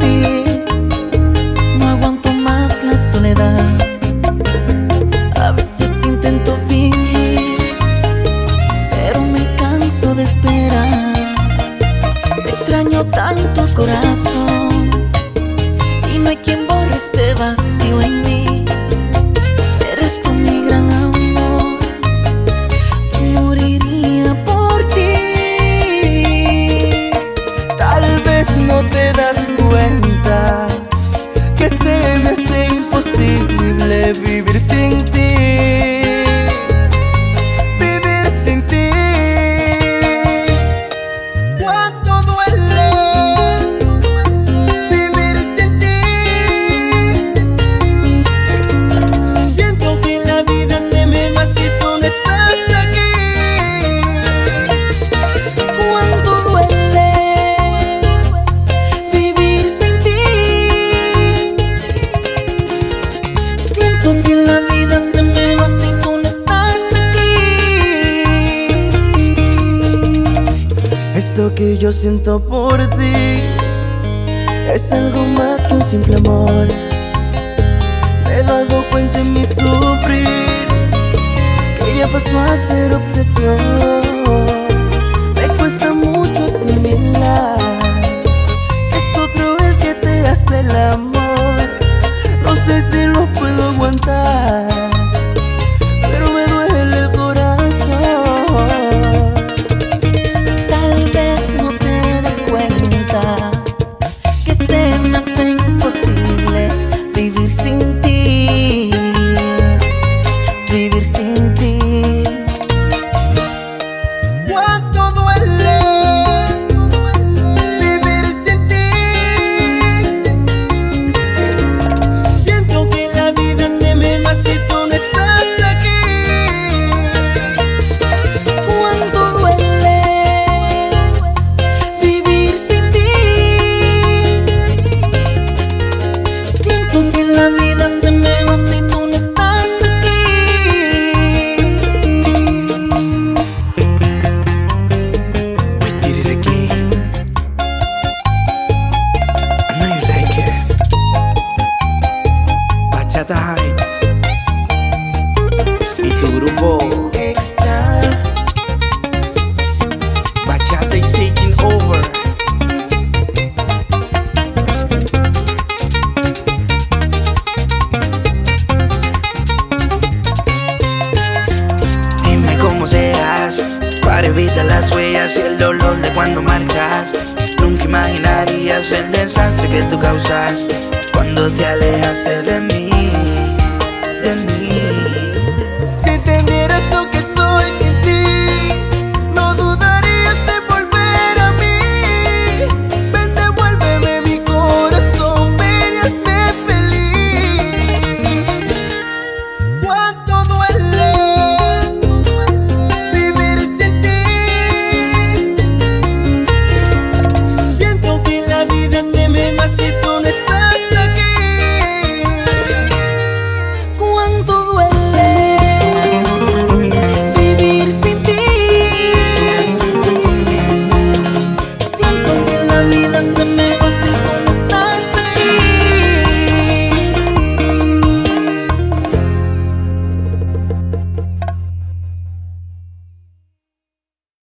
No aguanto más la soledad. A veces intento fingir, pero me canso de esperar. Te extraño tanto, corazón, y no hay quien borre este vacío en mí. Eres tú mi gran amor, moriría por ti. Tal vez no te das cuenta que se me hace imposible vivir sin ti. Vivir sin ti. Cuánto duele vivir sin ti. Siento que la vida se me va si tú no estás aquí. Cuánto duele vivir sin ti. Siento que la vida se me va si tú no estás aquí. Esto que yo siento por ti es algo más que un simple amor. Me he dado cuenta en mi sufrir que ya pasó a ser obsesión. Me cuesta mucho asimilar que es otro el que te hace el amor. No sé si lo puedo aguantar, pero me duele el corazón. Tal vez no te des cuenta que se me hace imposible vivir sin ti. Vivir sin ti. Cuánto duele vivir sin ti. Siento que la vida se me va si tú no estás aquí. Cuánto duele vivir sin ti. Siento que la vida se me va si tú no estás aquí. We did it again. I know you like it. Bachata Heights y tu grupo Extra. Bachata is taking over. Dime cómo serás para evitar las huellas y el dolor de cuando marchas. Nunca imaginarías el desastre que tú causaste cuando te alejaste de mí, de mí.